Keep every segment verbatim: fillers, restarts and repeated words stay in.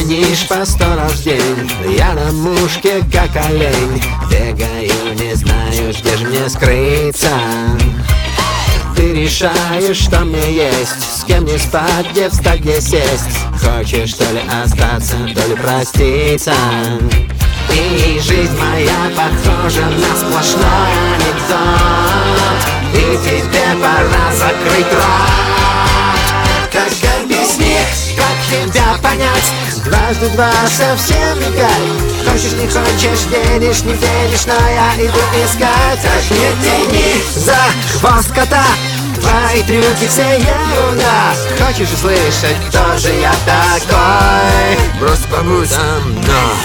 звонишь по сто раз в день. Я на мушке, как олень, бегаю, не знаю, где же мне скрыться. Ты решаешь, что мне есть, с кем не спать, где встать, где сесть. Хочешь, что ли, остаться, то ли проститься. И жизнь моя похожа на сплошной анекдот, и тебе пора закрыть рот. Как объяснить, как тебя понять? Дважды два совсем не пять. Хочешь, не хочешь, веришь, не веришь, но я иду искать. Так не тяни за хвост кота, твои трюки все ерунда. Хочешь услышать, кто же я такой? Просто побудь со мной.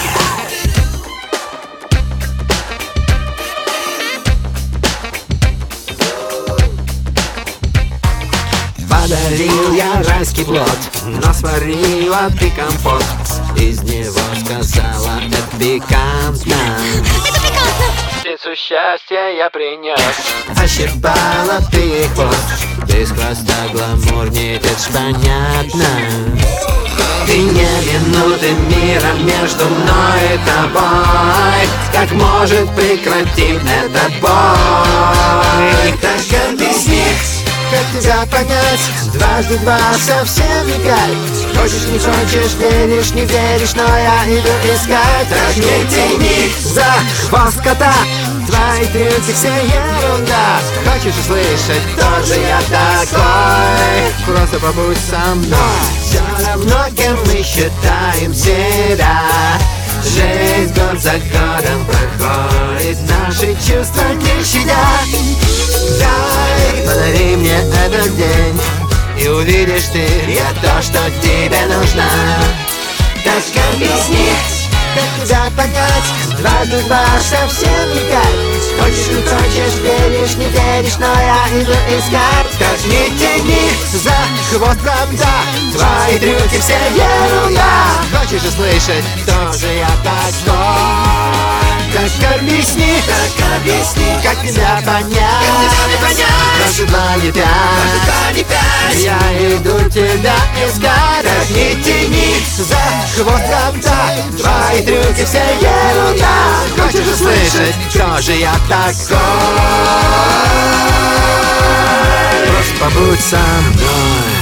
Подарил я райский плод, но сварила ты компот. Из него сказала, это пикантно. Это пикантно! Птицу счастья я принес. Ощипала ты ей хвост, без хвоста гламурнеть, это ж понятно. Ты не минуты мира между мной и тобой. Как может прекратим этот бой? Так объясни, как тебя понять? Дважды два совсем не кайф. Хочешь, не хочешь, веришь, не веришь, но я иду искать. Так не тяни за хвост кота, твои трюки все ерунда. Хочешь услышать, кто же я такой? Просто побудь со мной. Все равно, кем мы считаем себя, жизнь год за годом проходит, наши чувства не щадят. Дай, подари мне этот день, и увидишь ты, я то, что тебе нужно. Так объясни, как тебя понять? Дважды два совсем не кайф. Хочешь, не хочешь, веришь, не веришь, но я иду искать. Так не тяни за хвост кота, твои трюки все ерунда. Хочешь услышать, кто же я такой? Так объясни, так объясни, как тебя понять? Дважды два не пять, я иду тебя искать. Так не тяни за хвост кота, твои трюки все ерунда. Хочешь услышать, кто же я такой? Просто побудь со мной.